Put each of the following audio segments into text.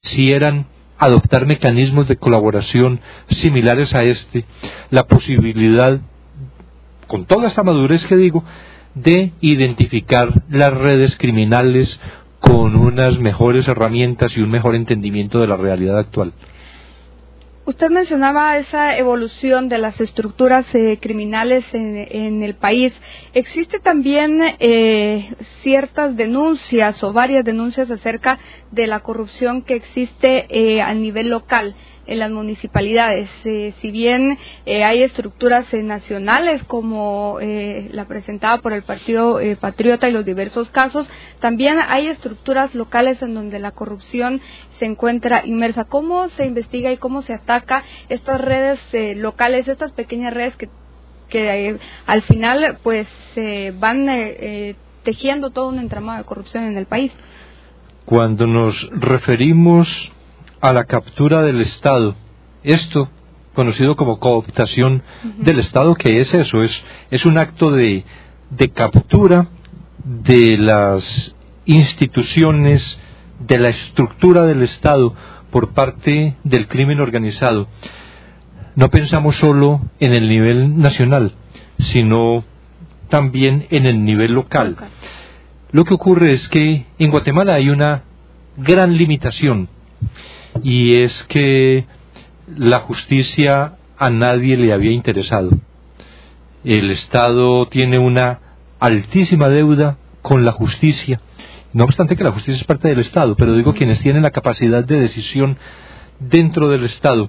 quisieran adoptar mecanismos de colaboración similares a la posibilidad, con toda esta madurez que digo, de identificar las redes criminales con unas mejores herramientas y un mejor entendimiento de la realidad actual. Usted mencionaba esa evolución de las estructuras criminales en el país. ¿Existe también ciertas denuncias o varias denuncias acerca de la corrupción que existe a nivel local en las municipalidades? Si bien hay estructuras nacionales como la presentada por el Partido Patriota y los diversos casos, también hay estructuras locales en donde la corrupción se encuentra inmersa. ¿Cómo se investiga y cómo se ataca estas redes locales, estas pequeñas redes que al final pues van tejiendo todo un entramado de corrupción en el país? Cuando nos referimos a la captura del Estado, esto conocido como cooptación del Estado, ¿qué es eso? Es un acto de captura de las instituciones, de la estructura del Estado por parte del crimen organizado. No pensamos solo en el nivel nacional, sino también en el nivel local. Lo que ocurre es que en Guatemala hay una gran limitación, y es que la justicia a nadie le había interesado. El Estado tiene una altísima deuda con la justicia, no obstante que la justicia es parte del Estado, pero digo quienes tienen la capacidad de decisión dentro del Estado.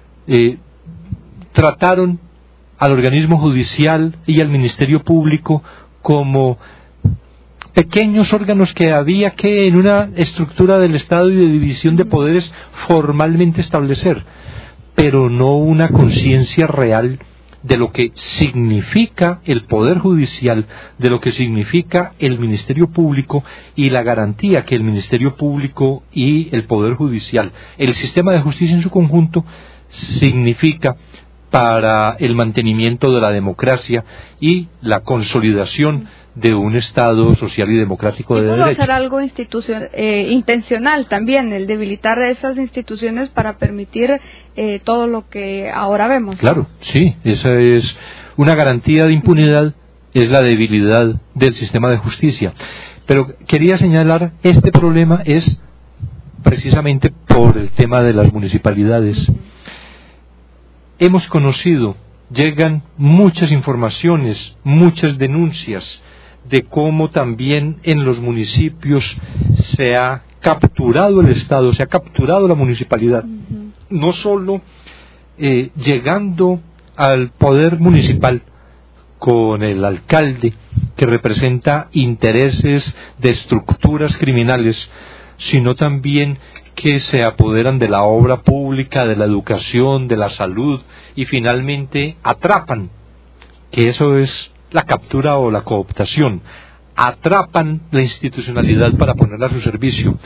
Trataron al organismo judicial y al Ministerio Público como pequeños órganos que había que en una estructura del Estado y de división de poderes formalmente establecer, pero no una conciencia real de lo que significa el Poder Judicial, de lo que significa el Ministerio Público y la garantía que el Ministerio Público y el Poder Judicial, el sistema de justicia en su conjunto, significa para el mantenimiento de la democracia y la consolidación de un Estado social y democrático de derecho. ¿Puede ser algo intencional también, el debilitar esas instituciones para permitir todo lo que ahora vemos? Claro, sí, esa es una garantía de impunidad, es la debilidad del sistema de justicia. Pero quería señalar, este problema es precisamente por el tema de las municipalidades. Hemos conocido, llegan muchas informaciones, muchas denuncias de cómo también en los municipios se ha capturado el Estado, se ha capturado la municipalidad, no solo llegando al poder municipal con el alcalde que representa intereses de estructuras criminales, sino también que se apoderan de la obra pública, de la educación, de la salud y finalmente atrapan, que eso es la captura o la cooptación, atrapan la institucionalidad para ponerla a su servicio.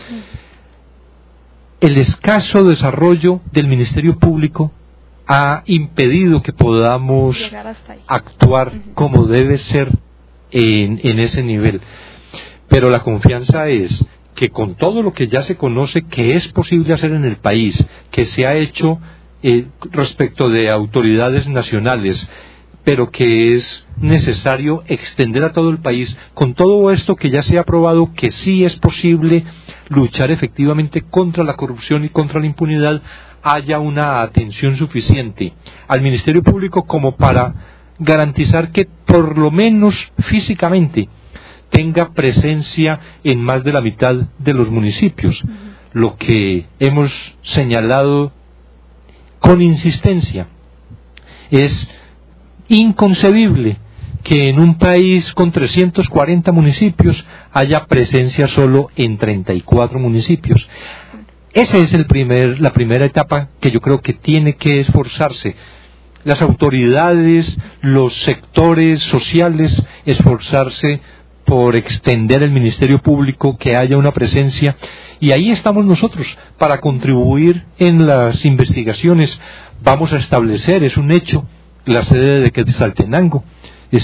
El escaso desarrollo del Ministerio Público ha impedido que podamos actuar como debe ser en ese nivel. Pero la confianza es que con todo lo que ya se conoce que es posible hacer en el país, que se ha hecho respecto de autoridades nacionales, pero que es necesario extender a todo el país, con todo esto que ya se ha probado que sí es posible luchar efectivamente contra la corrupción y contra la impunidad, haya una atención suficiente al Ministerio Público como para garantizar que por lo menos físicamente tenga presencia en más de la mitad de los municipios, lo que hemos señalado con insistencia. Es inconcebible que en un país con 340 municipios haya presencia solo en 34 municipios. Esa es la primera etapa que yo creo que tiene que esforzarse las autoridades, los sectores sociales, esforzarse por extender el Ministerio Público, que haya una presencia, y ahí estamos nosotros para contribuir en las investigaciones. Vamos a establecer, es un hecho, la sede de Quetzaltenango.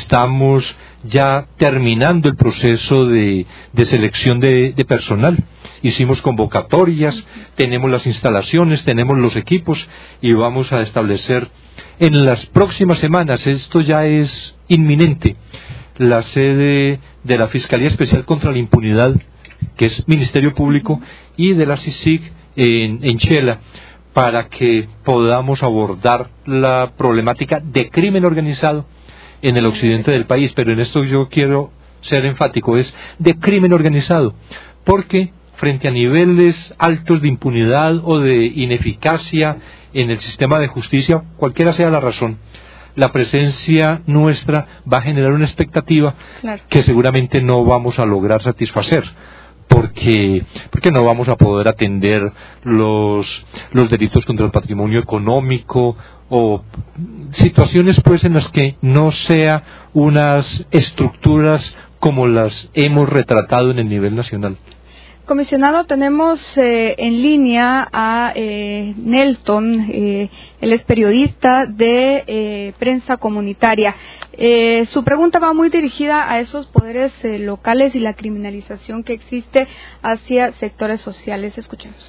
Estamos ya terminando el proceso de selección de personal hicimos convocatorias, tenemos las instalaciones, tenemos los equipos y vamos a establecer en las próximas semanas, esto ya es inminente, la sede de la Fiscalía Especial contra la Impunidad, que es Ministerio Público, y de la CICIG en Chela, para que podamos abordar la problemática de crimen organizado en el occidente del país. Pero en esto yo quiero ser enfático, es de crimen organizado, porque frente a niveles altos de impunidad o de ineficacia en el sistema de justicia, cualquiera sea la razón, la presencia nuestra va a generar una expectativa que seguramente no vamos a lograr satisfacer, porque no vamos a poder atender los delitos contra el patrimonio económico o situaciones pues en las que no sea unas estructuras como las hemos retratado en el nivel nacional. Comisionado, tenemos en línea a Nelton, él es periodista de prensa comunitaria. Su pregunta va muy dirigida a esos poderes locales y la criminalización que existe hacia sectores sociales. Escuchemos.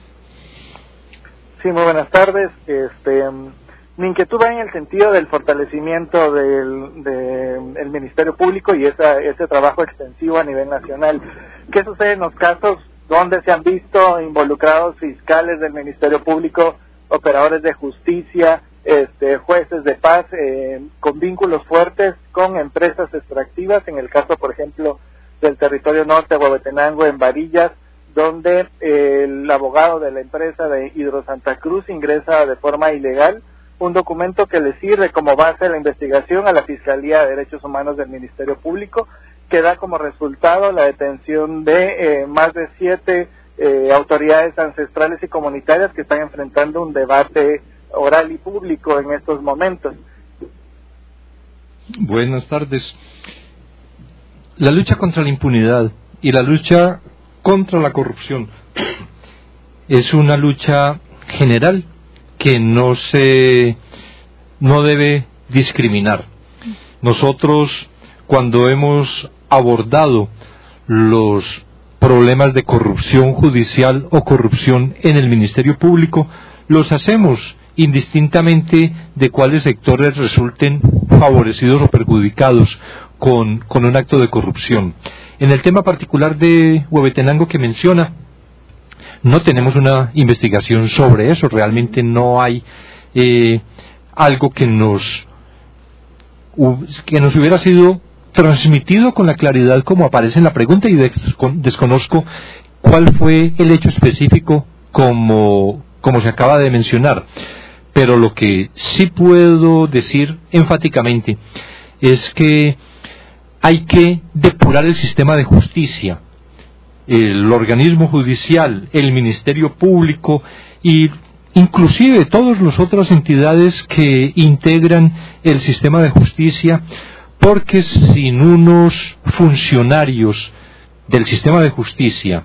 Sí, muy buenas tardes. Mi inquietud va en el sentido del fortalecimiento del Ministerio Público y ese trabajo extensivo a nivel nacional. ¿Qué sucede en los casos donde se han visto involucrados fiscales del Ministerio Público, operadores de justicia, jueces de paz, con vínculos fuertes con empresas extractivas? En el caso, por ejemplo, del territorio norte, Huehuetenango, en Varillas, donde el abogado de la empresa de Hidrosanta Cruz ingresa de forma ilegal un documento que le sirve como base de la investigación a la Fiscalía de Derechos Humanos del Ministerio Público, que da como resultado la detención de más de 7 autoridades ancestrales y comunitarias que están enfrentando un debate oral y público en estos momentos. Buenas tardes. La lucha contra la impunidad y la lucha contra la corrupción es una lucha general que no debe discriminar. Nosotros, cuando hemos abordado los problemas de corrupción judicial o corrupción en el Ministerio Público, los hacemos indistintamente de cuáles sectores resulten favorecidos o perjudicados con un acto de corrupción. En el tema particular de Huehuetenango que menciona, no tenemos una investigación sobre eso, realmente no hay algo que nos hubiera sido transmitido con la claridad como aparece en la pregunta, y desconozco cuál fue el hecho específico como se acaba de mencionar. Pero lo que sí puedo decir enfáticamente es que hay que depurar el sistema de justicia, el organismo judicial, el Ministerio Público y inclusive todas las otras entidades que integran el sistema de justicia, porque sin unos funcionarios del sistema de justicia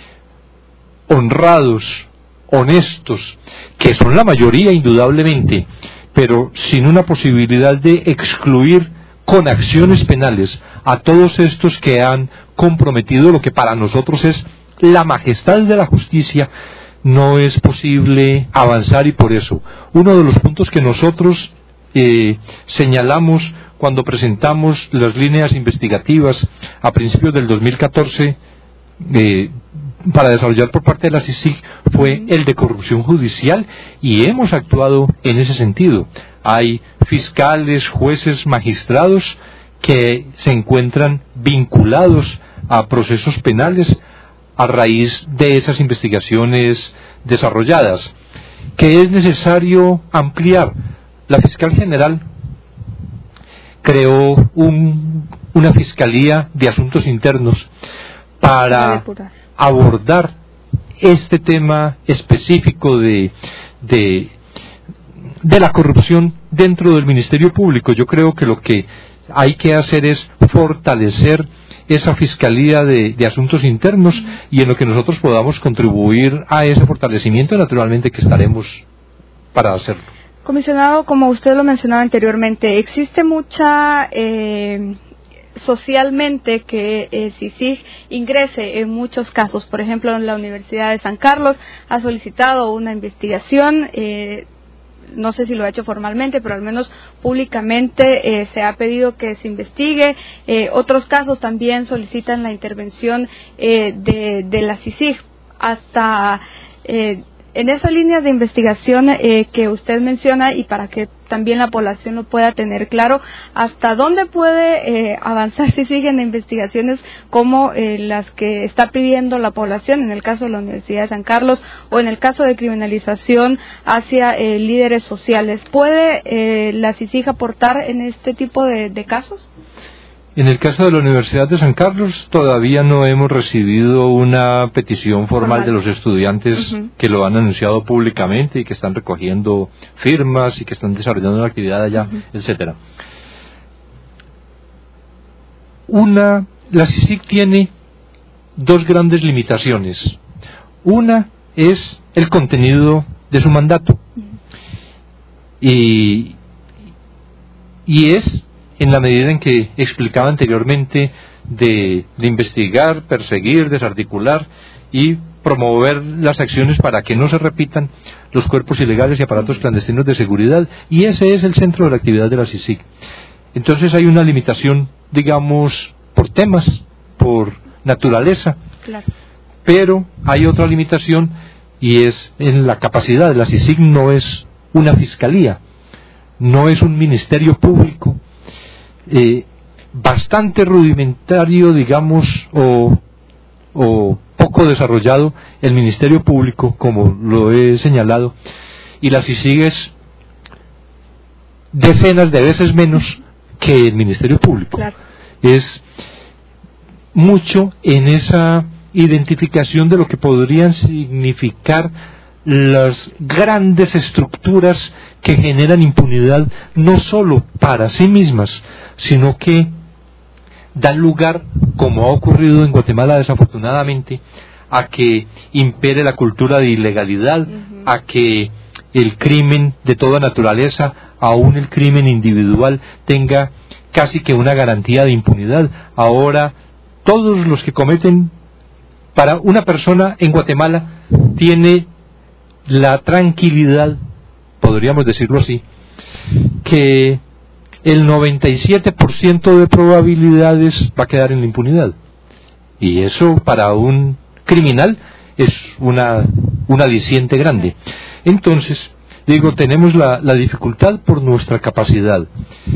honrados, honestos, que son la mayoría indudablemente, pero sin una posibilidad de excluir con acciones penales a todos estos que han comprometido lo que para nosotros es la majestad de la justicia, no es posible avanzar. Y por eso uno de los puntos que nosotros señalamos cuando presentamos las líneas investigativas a principios del 2014 para desarrollar por parte de la CICIG fue el de corrupción judicial, y hemos actuado en ese sentido. Hay fiscales, jueces, magistrados que se encuentran vinculados a procesos penales a raíz de esas investigaciones desarrolladas. ¿Qué es necesario ampliar? La fiscal general creó una Fiscalía de Asuntos Internos para abordar este tema específico de la corrupción dentro del Ministerio Público. Yo creo que lo que hay que hacer es fortalecer esa Fiscalía de Asuntos Internos, y en lo que nosotros podamos contribuir a ese fortalecimiento, naturalmente que estaremos para hacerlo. Comisionado, como usted lo mencionaba anteriormente, existe mucha socialmente que CICIG ingrese en muchos casos. Por ejemplo, en la Universidad de San Carlos ha solicitado una investigación, no sé si lo ha hecho formalmente, pero al menos públicamente se ha pedido que se investigue. Otros casos también solicitan la intervención de la CICIG. Hasta en esa línea de investigación que usted menciona, y para que también la población lo pueda tener claro, hasta dónde puede avanzar si siguen investigaciones como las que está pidiendo la población, en el caso de la Universidad de San Carlos, o en el caso de criminalización hacia líderes sociales. ¿Puede la CICIG aportar en este tipo de casos? En el caso de la Universidad de San Carlos todavía no hemos recibido una petición formal de los estudiantes que lo han anunciado públicamente y que están recogiendo firmas y que están desarrollando una actividad allá, etcétera. La CICIG tiene dos grandes limitaciones. Una es el contenido de su mandato y es en la medida en que explicaba anteriormente de investigar, perseguir, desarticular y promover las acciones para que no se repitan los cuerpos ilegales y aparatos clandestinos de seguridad, y ese es el centro de la actividad de la CICIG. Entonces hay una limitación, digamos, por temas, por naturaleza, claro. Pero hay otra limitación y es en la capacidad. La CICIG no es una fiscalía, no es un ministerio público, bastante rudimentario, digamos, o poco desarrollado el Ministerio Público, como lo he señalado, y la CICIG es decenas de veces menos que el Ministerio Público. Claro. Es mucho en esa identificación de lo que podrían significar las grandes estructuras que generan impunidad no solo para sí mismas, sino que dan lugar, como ha ocurrido en Guatemala desafortunadamente, a que impere la cultura de ilegalidad, a que el crimen de toda naturaleza, aún el crimen individual, tenga casi que una garantía de impunidad. Ahora, todos los que cometen, para una persona en Guatemala, tiene la tranquilidad, podríamos decirlo así, que el 97% de probabilidades va a quedar en la impunidad. Y eso para un criminal es una aliciente grande. Entonces, digo, tenemos la dificultad por nuestra capacidad.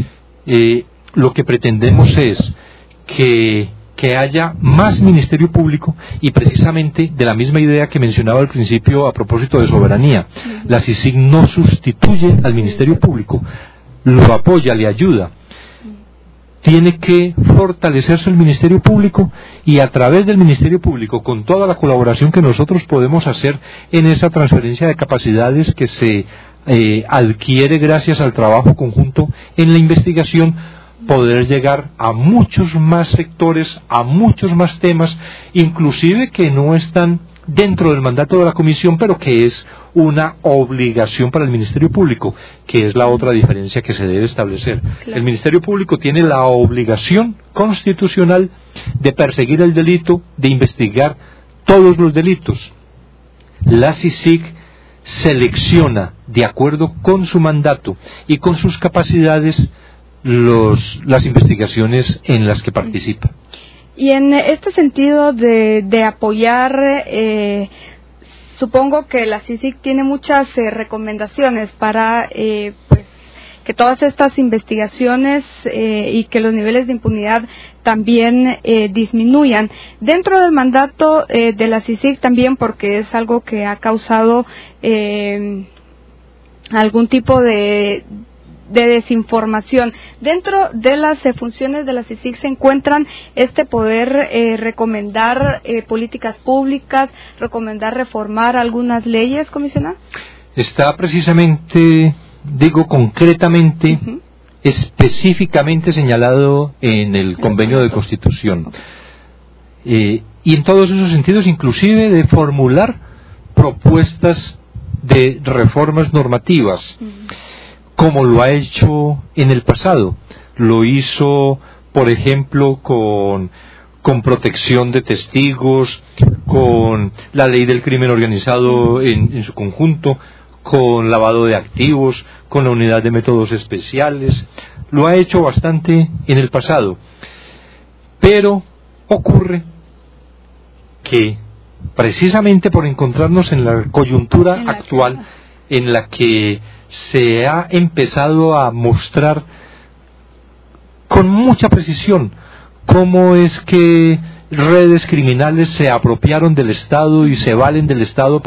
Lo que pretendemos es que haya más Ministerio Público, y precisamente de la misma idea que mencionaba al principio a propósito de soberanía. La CICIG no sustituye al Ministerio Público, lo apoya, le ayuda. Tiene que fortalecerse el Ministerio Público, y a través del Ministerio Público, con toda la colaboración que nosotros podemos hacer en esa transferencia de capacidades que se adquiere gracias al trabajo conjunto en la investigación, poder llegar a muchos más sectores, a muchos más temas, inclusive que no están dentro del mandato de la Comisión, pero que es una obligación para el Ministerio Público, que es la otra diferencia que se debe establecer. Claro. El Ministerio Público tiene la obligación constitucional de perseguir el delito, de investigar todos los delitos. La CICIG selecciona, de acuerdo con su mandato y con sus capacidades, las investigaciones en las que participa. Y en este sentido de apoyar, supongo que la CICIG tiene muchas recomendaciones para pues que todas estas investigaciones y que los niveles de impunidad también disminuyan. Dentro del mandato de la CICIG también, porque es algo que ha causado algún tipo de desinformación. Dentro de las funciones de la CICIG se encuentran este poder recomendar políticas públicas, recomendar reformar algunas leyes, comisionado. Está precisamente, digo concretamente, específicamente señalado en el convenio de Constitución. Y en todos esos sentidos, inclusive de formular propuestas de reformas normativas, como lo ha hecho en el pasado. Lo hizo por ejemplo, con protección de testigos, con la ley del crimen organizado en su conjunto, con lavado de activos, con la unidad de métodos especiales. Lo ha hecho bastante en el pasado. Pero ocurre que precisamente por encontrarnos en la coyuntura actual en la que se ha empezado a mostrar con mucha precisión cómo es que redes criminales se apropiaron del Estado y se valen del Estado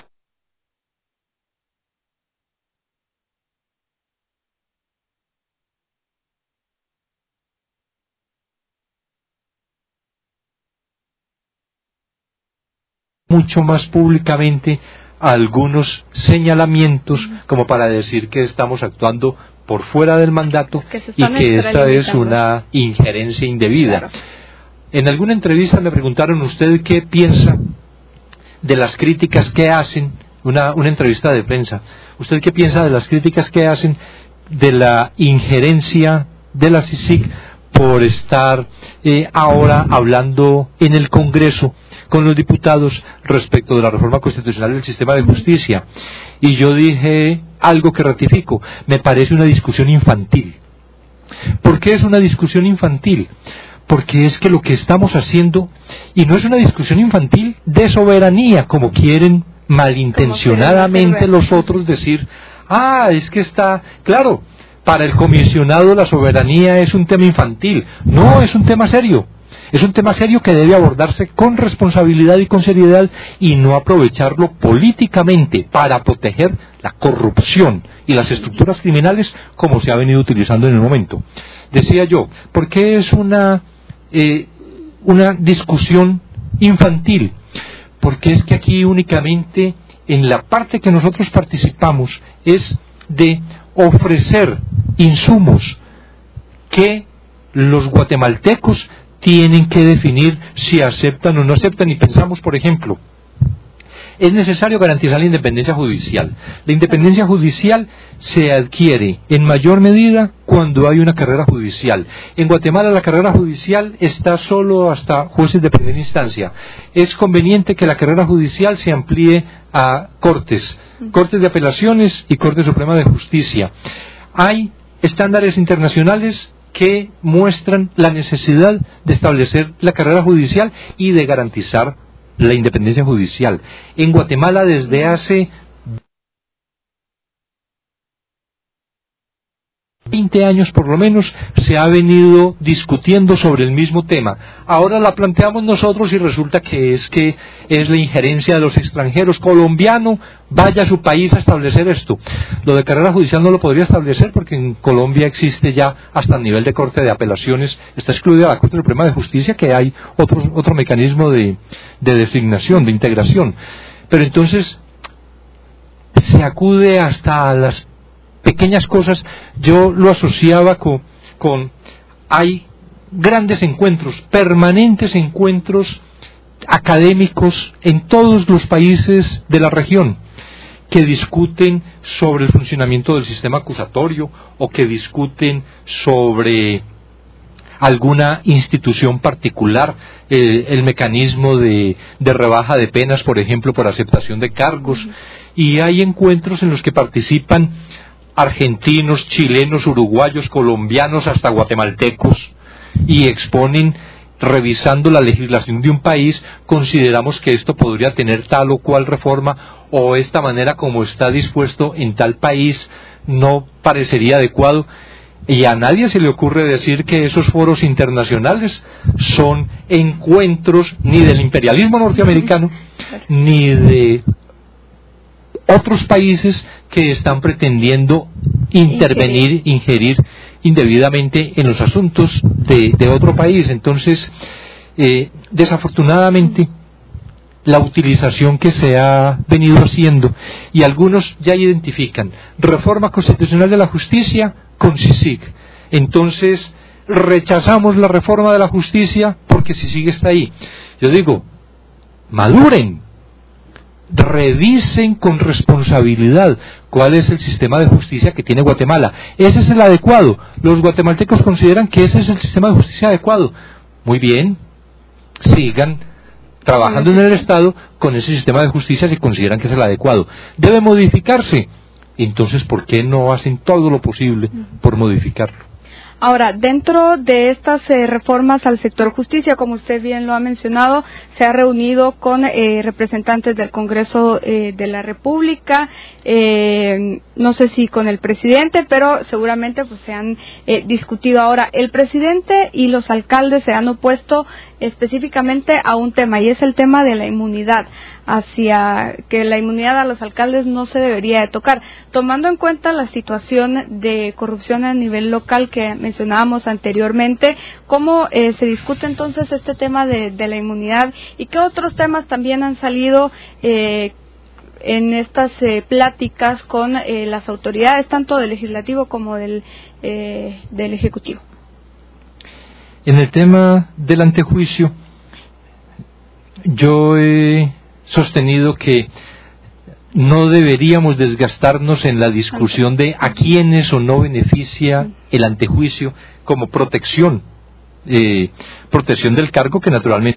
mucho más públicamente algunos señalamientos como para decir que estamos actuando por fuera del mandato y que esta es una injerencia indebida. Claro. En alguna entrevista me preguntaron usted qué piensa de las críticas que hacen, una entrevista de prensa, usted qué piensa de las críticas que hacen de la injerencia de la CICIG por estar ahora hablando en el Congreso con los diputados respecto de la reforma constitucional del sistema de justicia. Y yo dije algo que ratifico, me parece una discusión infantil. ¿Por qué es una discusión infantil? Porque es que lo que estamos haciendo, y no es una discusión infantil de soberanía, como quieren malintencionadamente los otros decir, es que está, claro, para el comisionado la soberanía es un tema infantil. No, es un tema serio. Es un tema serio que debe abordarse con responsabilidad y con seriedad y no aprovecharlo políticamente para proteger la corrupción y las estructuras criminales como se ha venido utilizando en el momento. Decía yo, ¿por qué es una discusión infantil? Porque es que aquí únicamente en la parte que nosotros participamos es de ofrecer insumos que los guatemaltecos tienen que definir si aceptan o no aceptan. Y pensamos, por ejemplo, es necesario garantizar la independencia judicial. La independencia judicial se adquiere en mayor medida cuando hay una carrera judicial. En Guatemala la carrera judicial está solo hasta jueces de primera instancia. Es conveniente que la carrera judicial se amplíe a cortes de apelaciones y Corte Suprema de Justicia. Hay estándares internacionales que muestran la necesidad de establecer la carrera judicial y de garantizar la independencia judicial. En Guatemala desde hace 20 años por lo menos se ha venido discutiendo sobre el mismo tema. Ahora la planteamos nosotros y resulta que es la injerencia de los extranjeros. Colombiano, vaya a su país a establecer esto. Lo de carrera judicial no lo podría establecer porque en Colombia existe ya hasta el nivel de Corte de Apelaciones, está excluida la Corte Suprema de Justicia, que hay otro mecanismo de designación, de integración. Pero entonces se acude hasta a las pequeñas cosas. Yo lo asociaba con hay grandes encuentros, permanentes encuentros académicos en todos los países de la región que discuten sobre el funcionamiento del sistema acusatorio o que discuten sobre alguna institución particular, el mecanismo de rebaja de penas, por ejemplo, por aceptación de cargos, y hay encuentros en los que participan argentinos, chilenos, uruguayos, colombianos, hasta guatemaltecos, y exponen, revisando la legislación de un país, consideramos que esto podría tener tal o cual reforma, o esta manera como está dispuesto en tal país no parecería adecuado, y a nadie se le ocurre decir que esos foros internacionales son encuentros ni del imperialismo norteamericano, ni de otros países que están pretendiendo ingerir indebidamente en los asuntos de otro país. Entonces, desafortunadamente, la utilización que se ha venido haciendo, y algunos ya identifican, reforma constitucional de la justicia con CICIG. Entonces, rechazamos la reforma de la justicia porque CICIG está ahí. Yo digo, maduren. revisen con responsabilidad cuál es el sistema de justicia que tiene Guatemala. Ese es el adecuado. Los guatemaltecos consideran que ese es el sistema de justicia adecuado. Muy bien, sigan trabajando en el Estado con ese sistema de justicia si consideran que es el adecuado. ¿Debe modificarse? Entonces, ¿por qué no hacen todo lo posible por modificarlo? Ahora, dentro de estas reformas al sector justicia, como usted bien lo ha mencionado, se ha reunido con representantes del Congreso de la República, no sé si con el presidente, pero seguramente pues se han discutido. Ahora, el presidente y los alcaldes se han opuesto específicamente a un tema, y es el tema de la inmunidad, hacia que la inmunidad a los alcaldes no se debería de tocar, tomando en cuenta la situación de corrupción a nivel local que mencionábamos anteriormente. ¿Cómo se discute entonces este tema de la inmunidad, y qué otros temas también han salido en estas pláticas con las autoridades, tanto del legislativo como del ejecutivo? En el tema del antejuicio, yo he sostenido que no deberíamos desgastarnos en la discusión de a quiénes o no beneficia el antejuicio como protección del cargo, que naturalmente